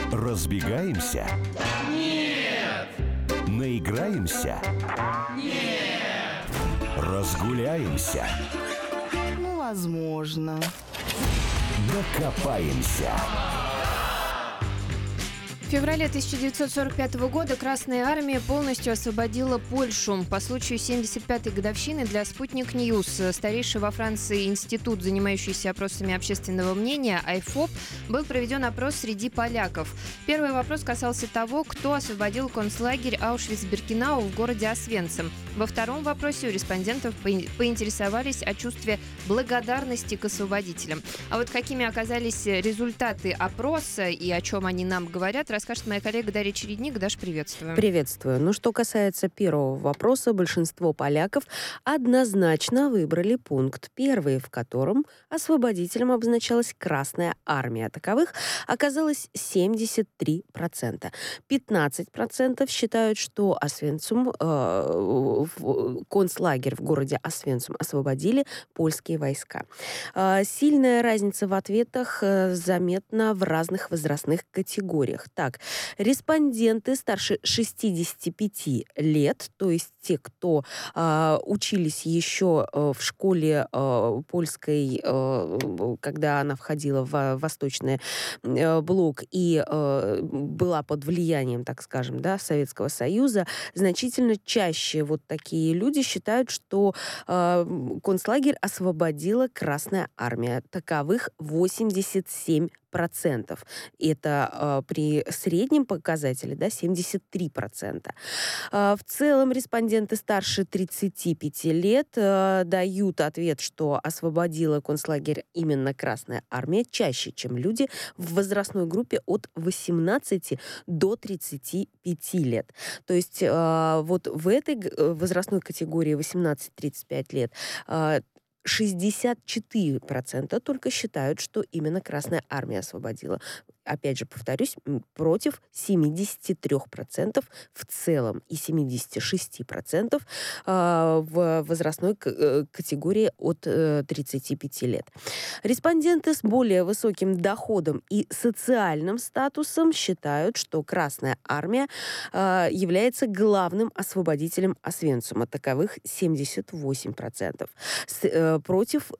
Разбегаемся? Нет! Наиграемся? Нет! Разгуляемся? Возможно. Докопаемся. В феврале 1945 года Красная Армия полностью освободила Польшу. По случаю 75-й годовщины для «Спутник Ньюс» старейший во Франции институт, занимающийся опросами общественного мнения, IFOP, был проведен опрос среди поляков. Первый вопрос касался того, кто освободил концлагерь Аушвиц-Биркенау в городе Освенцим. Во втором вопросе у респондентов поинтересовались о чувстве благодарности к освободителям. А вот какими оказались результаты опроса и о чем они нам говорят, расскажет моя коллега Дарья Чередник. Даш, приветствую. Приветствую. Ну, что касается первого вопроса, большинство поляков однозначно выбрали пункт первый, в котором освободителем обозначалась Красная Армия. Таковых оказалось 73%. 15% считают, что Освенцим, концлагерь в городе Освенцим освободили польские войска. Сильная разница в ответах заметна в разных возрастных категориях. Так, респонденты старше 65 лет, то есть те, кто учились еще в школе польской, когда она входила в Восточный блок и была под влиянием, так скажем, да, Советского Союза, значительно чаще вот такие люди считают, что концлагерь освободила Красная Армия. Таковых 87%. Это при среднем показателе, да, 73%. В целом респонденты старше 35 лет дают ответ, что освободила концлагерь именно Красная Армия чаще, чем люди в возрастной группе от 18 до 35 лет. То есть вот в этой возрастной категории 18-35 лет 64% только считают, что именно Красная Армия освободила. Опять же, повторюсь, против 73% в целом и 76% в возрастной категории от 35 лет. Респонденты с более высоким доходом и социальным статусом считают, что Красная Армия является главным освободителем Освенцима. Таковых 78%. Против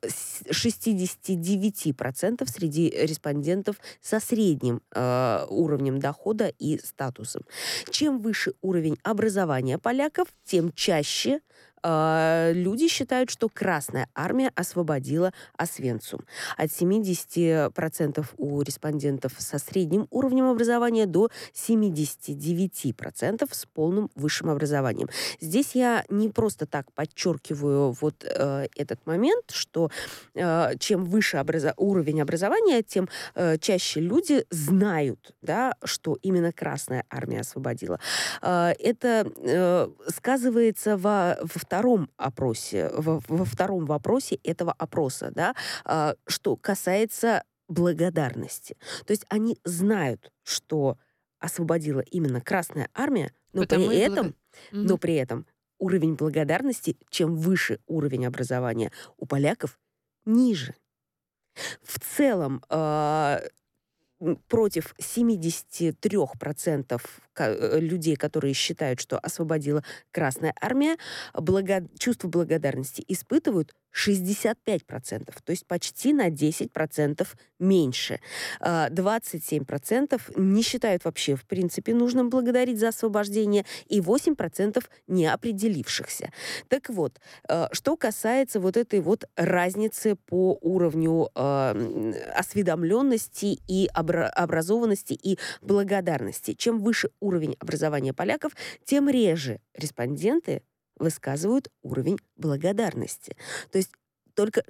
69% среди респондентов со средним уровнем дохода и статусом. Чем выше уровень образования поляков, тем чаще люди считают, что Красная Армия освободила Освенцим. От 70% у респондентов со средним уровнем образования до 79% с полным высшим образованием. Здесь я не просто так подчеркиваю вот этот момент, что чем выше уровень образования, тем чаще люди знают, да, что именно Красная Армия освободила. Это сказывается во втором опросе, во втором вопросе этого опроса, да, что касается благодарности. То есть они знают, что освободила именно Красная Армия, но при этом уровень благодарности, чем выше уровень образования у поляков, ниже. В целом, против 73% людей, которые считают, что освободила Красная Армия, чувство благодарности испытывают 65%, то есть почти на 10% меньше. 27% не считают вообще, в принципе, нужным благодарить за освобождение, и 8% не определившихся. Так вот, что касается вот этой вот разницы по уровню осведомленности и образованности и благодарности. Чем выше уровень образования поляков, тем реже респонденты высказывают уровень благодарности. То есть только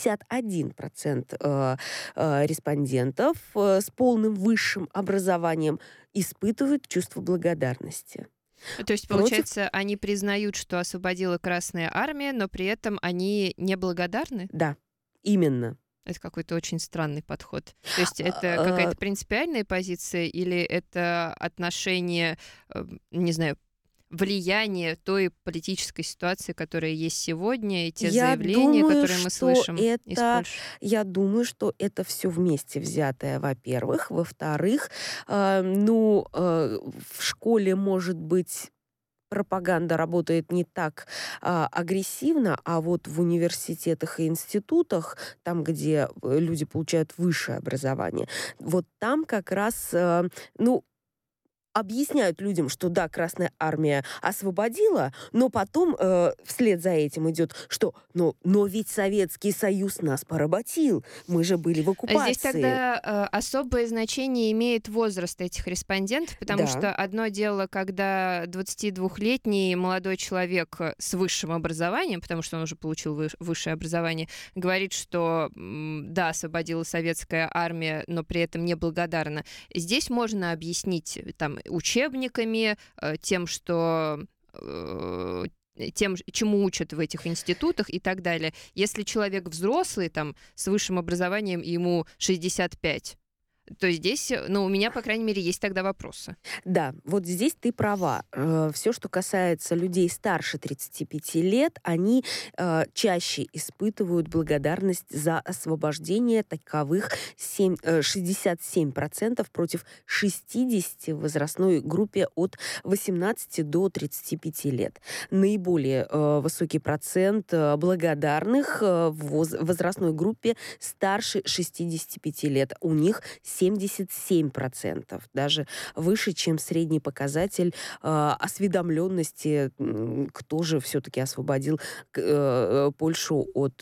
61% респондентов с полным высшим образованием испытывают чувство благодарности. То есть, получается, они признают, что освободила Красная Армия, но при этом они не благодарны? Да, именно. Это какой-то очень странный подход. То есть это какая-то принципиальная позиция или это отношение, не знаю, влияние той политической ситуации, которая есть сегодня, и те Я заявления, думаю, которые мы что слышим из это, Польши? я думаю, что это все вместе взятое, во-первых. Во-вторых, в школе, может быть, пропаганда работает не так агрессивно, а вот в университетах и институтах, там, где люди получают высшее образование, вот там как раз, объясняют людям, что да, Красная Армия освободила, но потом вслед за этим идет, что но ведь Советский Союз нас поработил, мы же были в оккупации. Здесь тогда особое значение имеет возраст этих респондентов, потому Да. что одно дело, когда 22-летний молодой человек с высшим образованием, потому что он уже получил высшее образование, говорит, что да, освободила Советская армия, но при этом неблагодарна. Здесь можно объяснить там учебниками, тем, чему учат в этих институтах и так далее. Если человек взрослый, там, с высшим образованием, и ему 65, то здесь, у меня, по крайней мере, есть тогда вопросы. Да, вот здесь ты права. Все, что касается людей старше 35 лет, они чаще испытывают благодарность за освобождение таковых 67% против 60% в возрастной группе от 18 до 35 лет. Наиболее высокий процент благодарных в возрастной группе старше 65 лет. У них 77%, даже выше, чем средний показатель осведомленности, кто же все-таки освободил Польшу от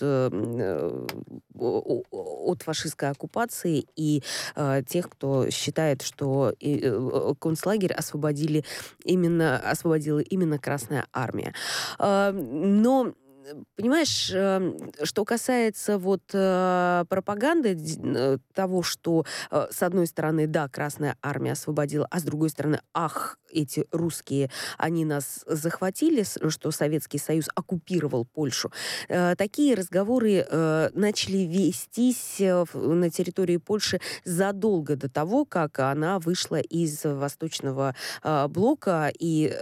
фашистской оккупации, и тех, кто считает, что концлагерь освободила именно Красная Армия. Но понимаешь, что касается пропаганды того, что с одной стороны, да, Красная Армия освободила, а с другой стороны, эти русские, они нас захватили, что Советский Союз оккупировал Польшу. Такие разговоры начали вестись на территории Польши задолго до того, как она вышла из Восточного блока и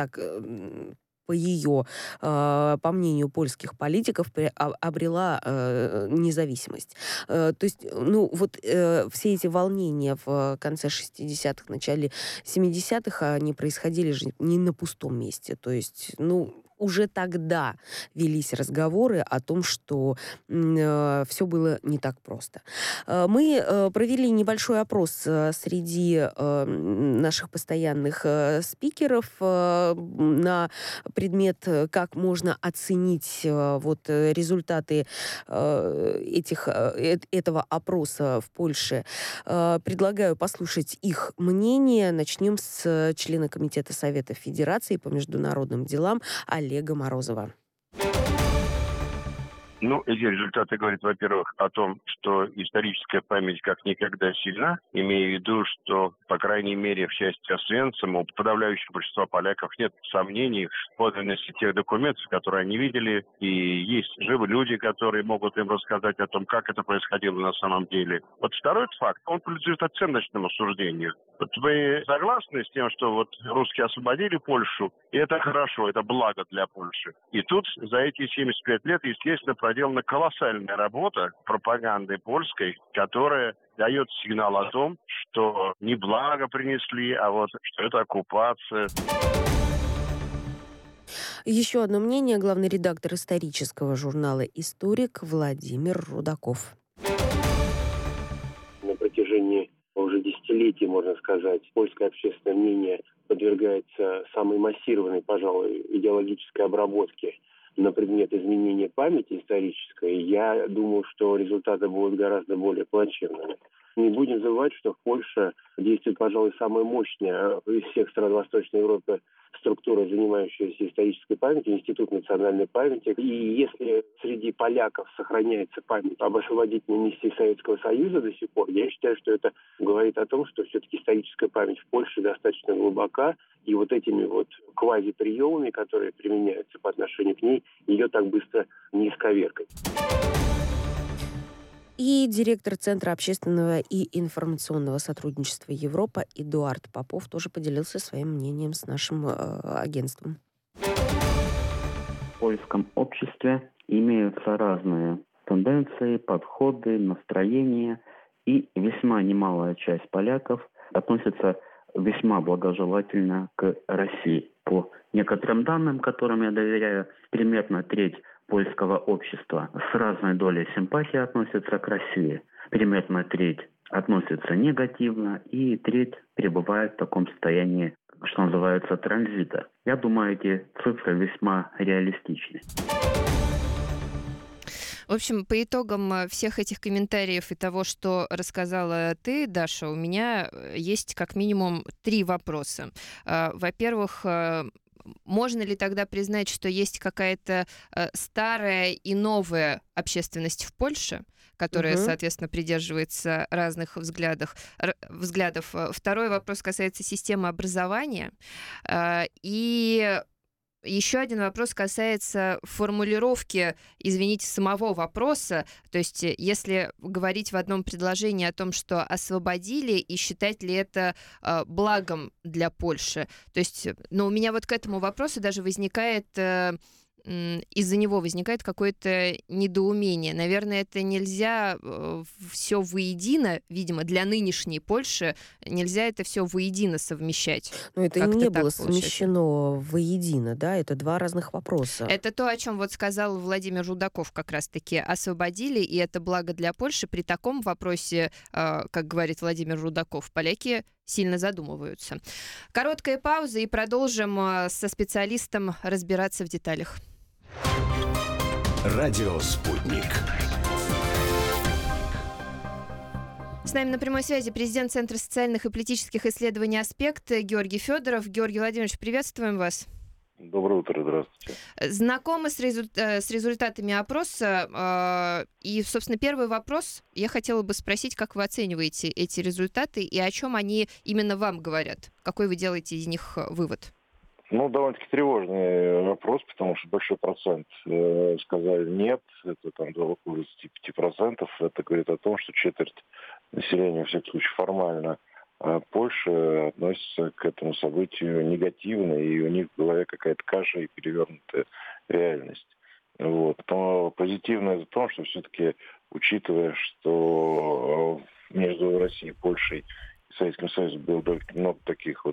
по мнению польских политиков, обрела независимость. То есть, все эти волнения в конце 60-х, начале 70-х, они происходили же не на пустом месте. То есть, уже тогда велись разговоры о том, что все было не так просто. Мы провели небольшой опрос среди наших постоянных спикеров на предмет, как можно оценить результаты этого опроса в Польше. Предлагаю послушать их мнение. Начнем с члена Комитета Совета Федерации по международным делам Олега Морозова. Эти результаты говорят, во-первых, о том, что историческая память как никогда сильна, имея в виду, что, по крайней мере, в части Освенцима у подавляющего большинства поляков нет сомнений в подлинности тех документов, которые они видели, и есть живы люди, которые могут им рассказать о том, как это происходило на самом деле. Второй факт, он принадлежит оценочному суждению. Вы согласны с тем, что русские освободили Польшу, и это хорошо, это благо для Польши. И тут за эти 75 лет, естественно, проделана колоссальная работа пропаганды польской, которая дает сигнал о том, что не благо принесли, а что это оккупация. Еще одно мнение. Главный редактор исторического журнала «Историк» Владимир Рудаков. На протяжении уже десятилетий, можно сказать, польское общественное мнение подвергается самой массированной, пожалуй, идеологической обработке на предмет изменения памяти исторической. Я думаю, что результаты будут гораздо более плачевными. Не будем забывать, что в Польше действует, пожалуй, самая мощная из всех стран Восточной Европы структура, занимающаяся исторической памятью, Институт национальной памяти. И если среди поляков сохраняется память об освободительной миссии Советского Союза до сих пор, я считаю, что это говорит о том, что все-таки историческая память в Польше достаточно глубока, и этими квазиприемами, которые применяются по отношению к ней, ее так быстро не исковеркать. И директор Центра общественного и информационного сотрудничества Европа Эдуард Попов тоже поделился своим мнением с нашим агентством. В польском обществе имеются разные тенденции, подходы, настроения, и весьма немалая часть поляков относится весьма благожелательно к России. По некоторым данным, которым я доверяю, примерно треть польского общества с разной долей симпатии относится к России. Примерно треть относится негативно, и треть пребывает в таком состоянии, что называется, транзита. Я думаю, эти цифры весьма реалистичны. В общем, по итогам всех этих комментариев и того, что рассказала ты, Даша, у меня есть как минимум 3 вопроса. Во-первых, можно ли тогда признать, что есть какая-то старая и новая общественность в Польше, которая, соответственно, придерживается разных взглядов? Второй вопрос касается системы образования. И еще один вопрос касается формулировки, извините, самого вопроса. То есть, если говорить в одном предложении о том, что освободили, и считать ли это благом для Польши. То есть, у меня вот к этому вопросу даже возникает... из-за него возникает какое-то недоумение. Наверное, это нельзя все воедино, видимо, для нынешней Польши нельзя это все воедино совмещать. Но это как-то не было получается. совмещено воедино, да? Это 2 разных вопроса. Это то, о чем вот сказал Владимир Рудаков, как раз-таки освободили, и это благо для Польши. При таком вопросе, как говорит Владимир Рудаков, поляки сильно задумываются. Короткая пауза, и продолжим со специалистом разбираться в деталях. Радио «Спутник». С нами на прямой связи президент Центра социальных и политических исследований «Аспект» Георгий Федоров. Георгий Владимирович, приветствуем вас. Доброе утро, здравствуйте. Знакомы с результатами опроса? И, собственно, первый вопрос. Я хотела бы спросить, как вы оцениваете эти результаты и о чем они именно вам говорят? Какой вы делаете из них вывод? Довольно-таки тревожный вопрос, потому что большой процент сказали нет. Это там около 25%. Это говорит о том, что четверть населения, в всяком случае, формально Польши относится к этому событию негативно, и у них в голове какая-то каша и перевернутая реальность. Но позитивное в том, что все-таки, учитывая, что между Россией, Польшей и Советским Союзом было много таких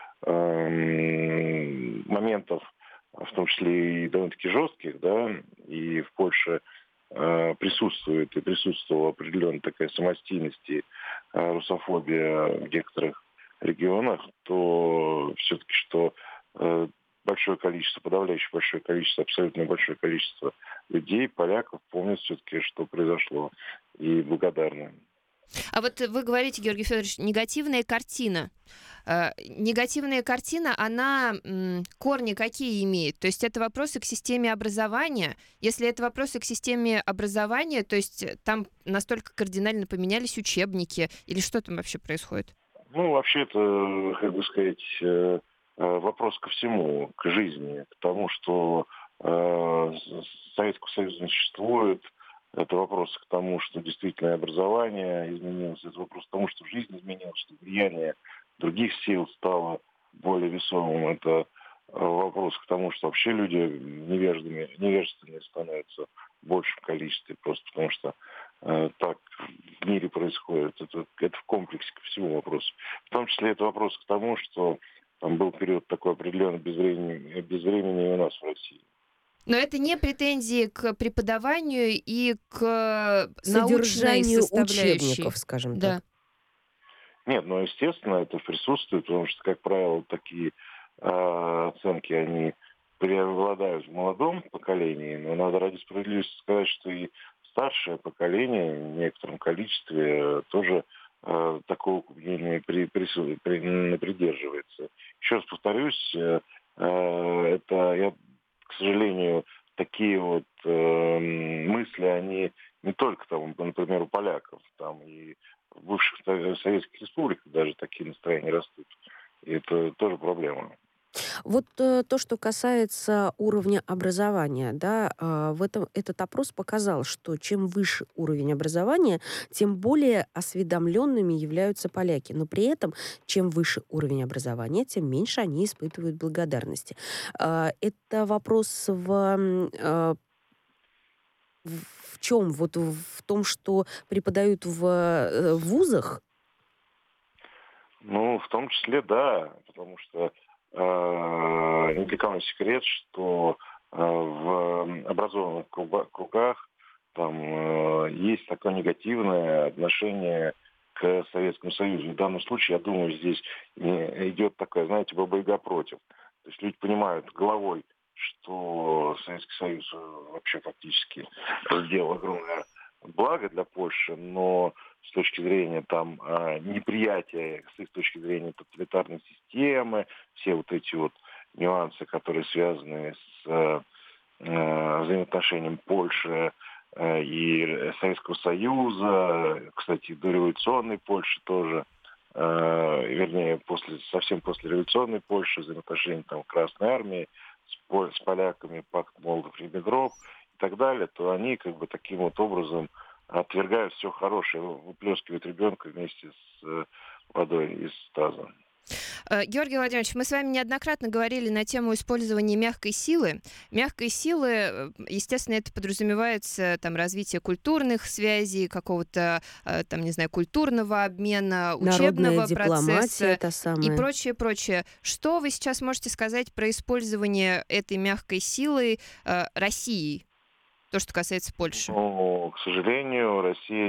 моментов, в том числе и довольно-таки жестких, да, и в Польше присутствовала определенная такая самостийность и русофобия в некоторых регионах, то все-таки, что подавляющее большое количество, абсолютно большое количество людей, поляков, помнят все-таки, что произошло, и благодарны. А вот вы говорите, Георгий Федорович, негативная картина. Негативная картина, она корни какие имеет? То есть это вопросы к системе образования. Если это вопросы к системе образования, то есть там настолько кардинально поменялись учебники, или что там вообще происходит? Вообще это, вопрос ко всему, к жизни, к тому, что Советского Союза не существует. Это вопрос к тому, что действительно образование изменилось. Это вопрос к тому, что жизнь изменилась, что влияние других сил стало более весомым. Это вопрос к тому, что вообще люди невежественными становятся в большем количестве, просто потому что так в мире происходит. Это в комплексе ко всему вопросу. В том числе это вопрос к тому, что там был период такой определенный безвременный у нас в России. Но это не претензии к преподаванию и к научной содержанию составляющей. Учебников, скажем да. так. Нет, естественно, это присутствует, потому что, как правило, такие оценки, они преобладают в молодом поколении, но надо ради справедливости сказать, что и старшее поколение в некотором количестве тоже такого мнения придерживается. Еще раз повторюсь, к сожалению, такие мысли, они не только там, например, у поляков, там и в бывших советских республиках даже такие настроения растут. И это тоже проблема. Вот то, что касается уровня образования, да, этот опрос показал, что чем выше уровень образования, тем более осведомленными являются поляки. Но при этом, чем выше уровень образования, тем меньше они испытывают благодарности. Это вопрос в чем? Вот в том, что преподают в вузах? Ну, в том числе, да, потому что ни для кого не секрет, что в образованных кругах там есть такое негативное отношение к Советскому Союзу. В данном случае, я думаю, здесь идет такая, знаете, баба-яга против. То есть люди понимают головой, что Советский Союз вообще фактически сделал огромное благо для Польши, но с точки зрения там неприятия, с их точки зрения тоталитарной системы, все вот эти вот нюансы, которые связаны с взаимоотношением Польши и Советского Союза, кстати, дореволюционной Польши тоже, вернее, совсем после революционной Польши, взаимоотношения там Красной Армии с поляками, пакт Молотов-Риббентроп и так далее, то они как бы таким вот образом отвергают все хорошее, выплескивают ребенка вместе с водой из таза. Георгий Владимирович, мы с вами неоднократно говорили на тему использования мягкой силы. Мягкой силы, естественно, это подразумевается там развитие культурных связей, какого-то, там, не знаю, культурного обмена, учебного процесса и прочее, прочее. Что вы сейчас можете сказать про использование этой мягкой силы Россией? То, что касается Польши. Ну, к сожалению, Россия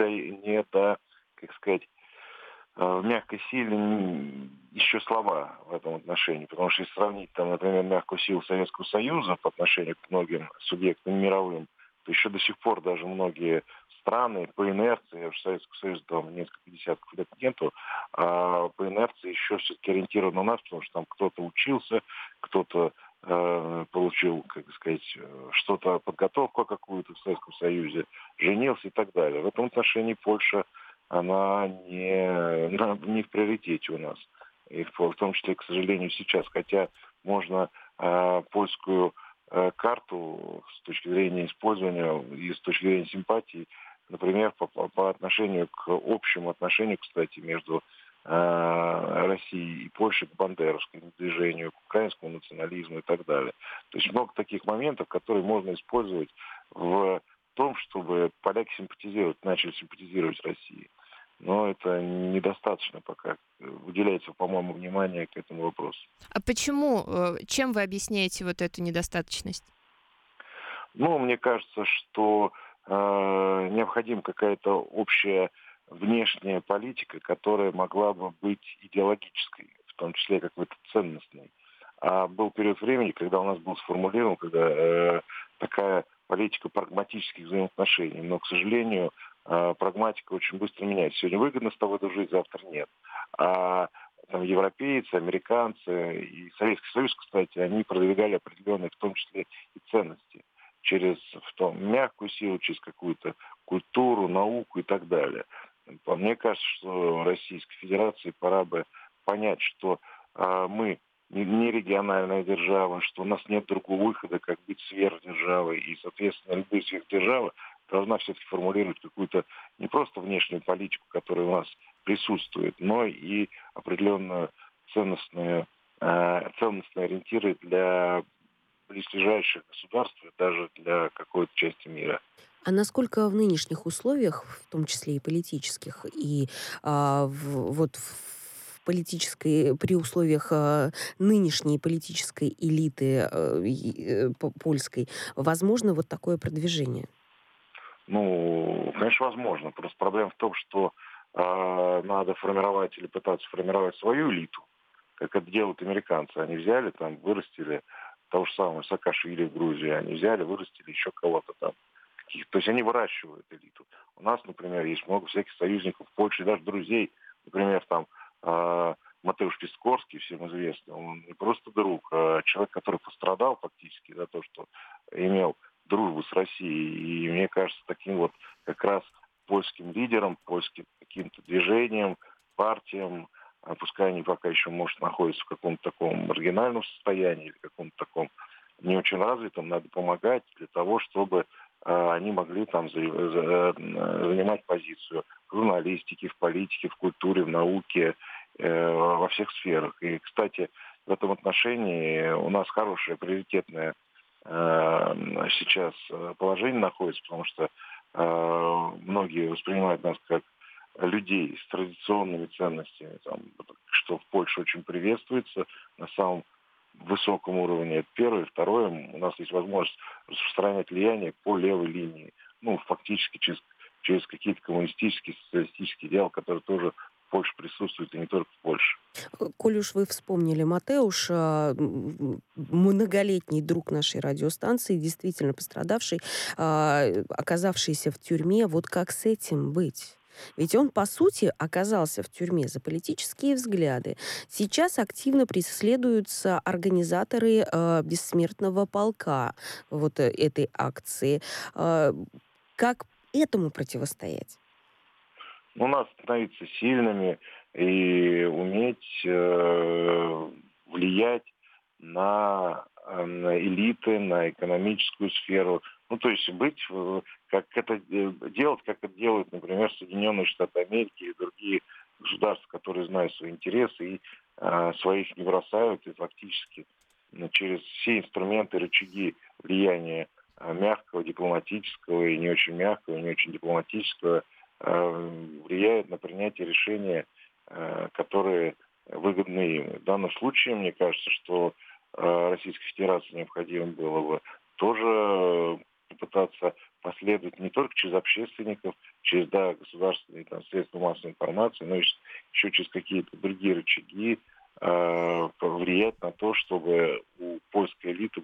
как сказать, в мягкой силе еще слаба в этом отношении. Потому что если сравнить, там, например, мягкую силу Советского Союза по отношению к многим субъектам мировым, то еще до сих пор даже многие страны по инерции, уж Советского Союза там несколько десятков лет нету, а по инерции еще все-таки ориентирован на нас, потому что там кто-то учился, кто-то получил, как сказать, что-то, подготовку какую-то в Советском Союзе, женился и так далее. В этом отношении Польша, она не в приоритете у нас. И в том числе, к сожалению, сейчас. Хотя можно польскую карту с точки зрения использования и с точки зрения симпатии, например, по отношению к общему отношению, кстати, между России и Польши к бандеровскому движению, к украинскому национализму и так далее. То есть много таких моментов, которые можно использовать в том, чтобы поляки начали симпатизировать России. Но это недостаточно пока. Уделяется, по-моему, внимание к этому вопросу. А почему? Чем вы объясняете вот эту недостаточность? Ну, мне кажется, что необходима какая-то общая внешняя политика, которая могла бы быть идеологической, в том числе какой-то ценностной. А был период времени, когда у нас был сформулирован такая политика прагматических взаимоотношений. Но, к сожалению, прагматика очень быстро меняется. Сегодня выгодно с тобой дружить, завтра нет. А там, европейцы, американцы и Советский Союз, кстати, они продвигали определенные, в том числе и ценности, через мягкую силу, через какую-то культуру, науку и так далее. Мне кажется, что Российской Федерации пора бы понять, что мы не региональная держава, что у нас нет другого выхода, как быть сверхдержавой. И, соответственно, любая сверхдержава должна все-таки формулировать какую-то не просто внешнюю политику, которая у нас присутствует, но и определенные ценностные ориентиры для близлежащих государств, даже для какой-то части мира. А насколько в нынешних условиях, в том числе и политических, и при условиях нынешней политической элиты польской, возможно вот такое продвижение? Ну, конечно, возможно. Просто проблема в том, что надо формировать или пытаться формировать свою элиту, как это делают американцы. Они взяли, там, вырастили того же самого Саакашвили в Грузии, они взяли, вырастили еще кого-то там. То есть они выращивают элиту. У нас, например, есть много всяких союзников в Польше, даже друзей. Например, там Матеуш Пискорский, всем известный, он не просто друг, а человек, который пострадал фактически за то, что имел дружбу с Россией. И мне кажется, таким вот как раз польским лидерам, польским каким-то движениям, партиям пускай они пока еще, может, находятся в каком-то таком маргинальном состоянии или каком-то таком не очень развитом, надо помогать для того, чтобы они могли там занимать позицию в журналистике, в политике, в культуре, в науке, во всех сферах. И, кстати, в этом отношении у нас хорошее, приоритетное сейчас положение находится, потому что многие воспринимают нас как людей с традиционными ценностями, там, что в Польше очень приветствуется на самом высоком уровне. Это первое. Второе, у нас есть возможность распространять влияние по левой линии. Ну, фактически через какие-то коммунистические, социалистические дела, которые тоже в Польше присутствуют, и не только в Польше. Коль уж вы вспомнили Матеуша, многолетний друг нашей радиостанции, действительно пострадавший, оказавшийся в тюрьме, вот как с этим быть? Ведь он, по сути, оказался в тюрьме за политические взгляды. Сейчас активно преследуются организаторы бессмертного полка вот этой акции. Как этому противостоять? У нас становиться сильными и уметь влиять на элиты, на экономическую сферу. Ну, то есть делать, как это делают, например, Соединенные Штаты Америки и другие государства, которые знают свои интересы и своих не бросают, и фактически через все инструменты, рычаги влияния мягкого, дипломатического и не очень мягкого, и не очень дипломатического влияют на принятие решения, которые выгодны им. В данном случае, мне кажется, что Российской Федерации необходимо было бы тоже попытаться последовать не только через общественников, через государственные средства массовой информации, но еще через какие-то другие рычаги повлиять на то, чтобы у польской элиты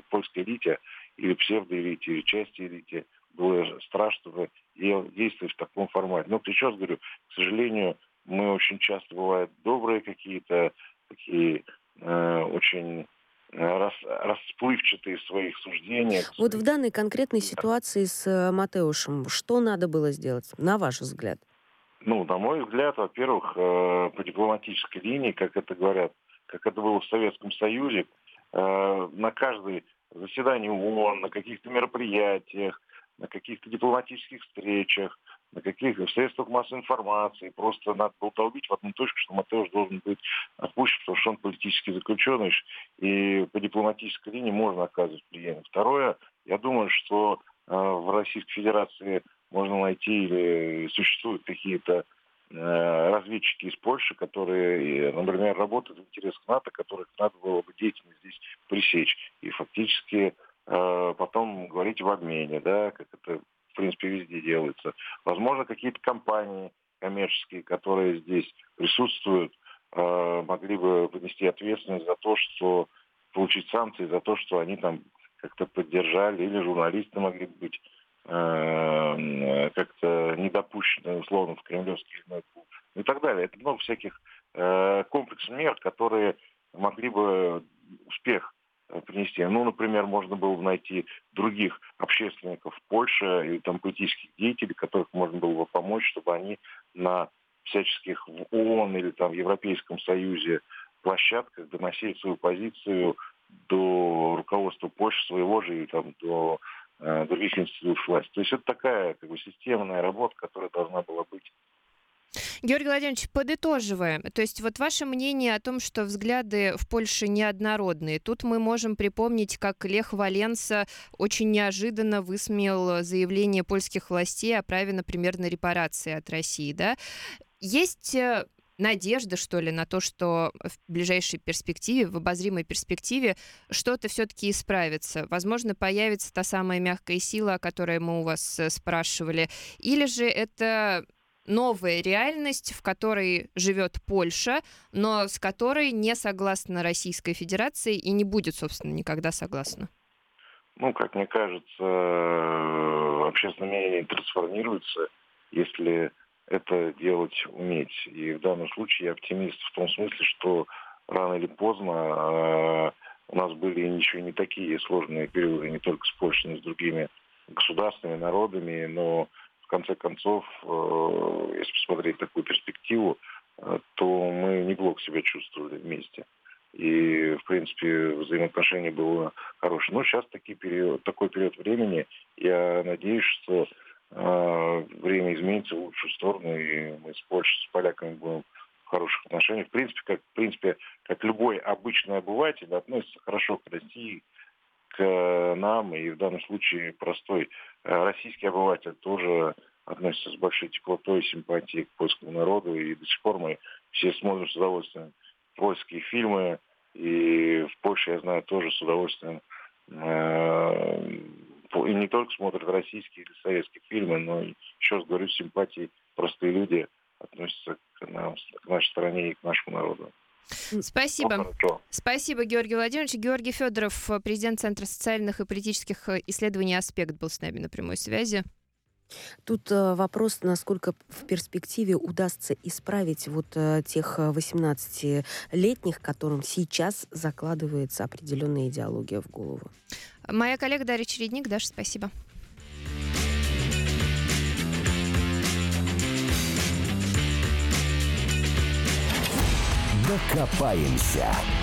или псевдоэлите, или части элите было страшно действовать в таком формате. Но еще раз говорю, к сожалению, мы очень часто бывают добрые какие-то, такие очень расплывчатые в своих суждениях. Вот в данной конкретной ситуации с Матеушем, что надо было сделать, на ваш взгляд? Ну, на мой взгляд, во-первых, по дипломатической линии, как это говорят, как это было в Советском Союзе, на каждое заседание ООН, на каких-то мероприятиях, на каких-то дипломатических встречах, на каких-то средствах массовой информации. Просто надо было долбить в одну точку, что Матеуш должен быть отпущен, потому что он политический заключенный, и по дипломатической линии можно оказывать влияние. Второе, я думаю, что в Российской Федерации можно найти или существуют какие-то разведчики из Польши, которые, например, работают в интересах НАТО, которых надо было бы деятельность здесь пресечь. И фактически потом говорить в обмене, да, как это в принципе везде делается. Возможно, какие-то компании коммерческие, которые здесь присутствуют, могли бы понести ответственность за то, что получить санкции за то, что они там как-то поддержали, или журналисты могли быть как-то недопущены, условно, в кремлевский и так далее. Это много всяких комплексных мер, которые могли бы успех принести. Ну, например, можно было бы найти других общественников в Польше или там политических деятелей, которых можно было бы помочь, чтобы они на всяческих в ООН или там в Европейском Союзе площадках доносили свою позицию до руководства Польши своего же и там до других институтов власти. То есть это такая системная работа, которая должна была быть. Георгий Владимирович, подытоживая, то есть вот ваше мнение о том, что взгляды в Польше неоднородные. Тут мы можем припомнить, как Лех Валенса очень неожиданно высмеял заявление польских властей о праве, например, на репарации от России, да? Есть надежда, что ли, на то, что в ближайшей перспективе, в обозримой перспективе что-то все-таки исправится? Возможно, появится та самая мягкая сила, о которой мы у вас спрашивали. Или же это новая реальность, в которой живет Польша, но с которой не согласна Российская Федерация и не будет, собственно, никогда согласна? Ну, как мне кажется, общественное мнение трансформируется, если это делать уметь. И в данном случае я оптимист в том смысле, что рано или поздно у нас были еще не такие сложные периоды, не только с Польшей, но и с другими государствами, народами, но в конце концов, если посмотреть такую перспективу, то мы неплохо себя чувствовали вместе. И, в принципе, взаимоотношения было хорошее. Но сейчас такой период времени. Я надеюсь, что время изменится в лучшую сторону, и мы с Польшей, с поляками будем в хороших отношениях. В принципе, как любой обычный обыватель относится хорошо к России, к нам, и в данном случае простой российский обыватель тоже относится с большой теплотой и симпатией к польскому народу, и до сих пор мы все смотрим с удовольствием польские фильмы, и в Польше, я знаю, тоже с удовольствием и не только смотрят российские или советские фильмы, но, еще раз говорю, с симпатией простые люди относятся к нашей стране и к нашему народу. Спасибо. Спасибо, Георгий Владимирович. Георгий Федоров, президент Центра социальных и политических исследований «Аспект», был с нами на прямой связи. Тут вопрос, насколько в перспективе удастся исправить вот тех 18-летних, которым сейчас закладывается определенная идеология в голову. Моя коллега Дарья Чередник. Даша, спасибо. Докопаемся.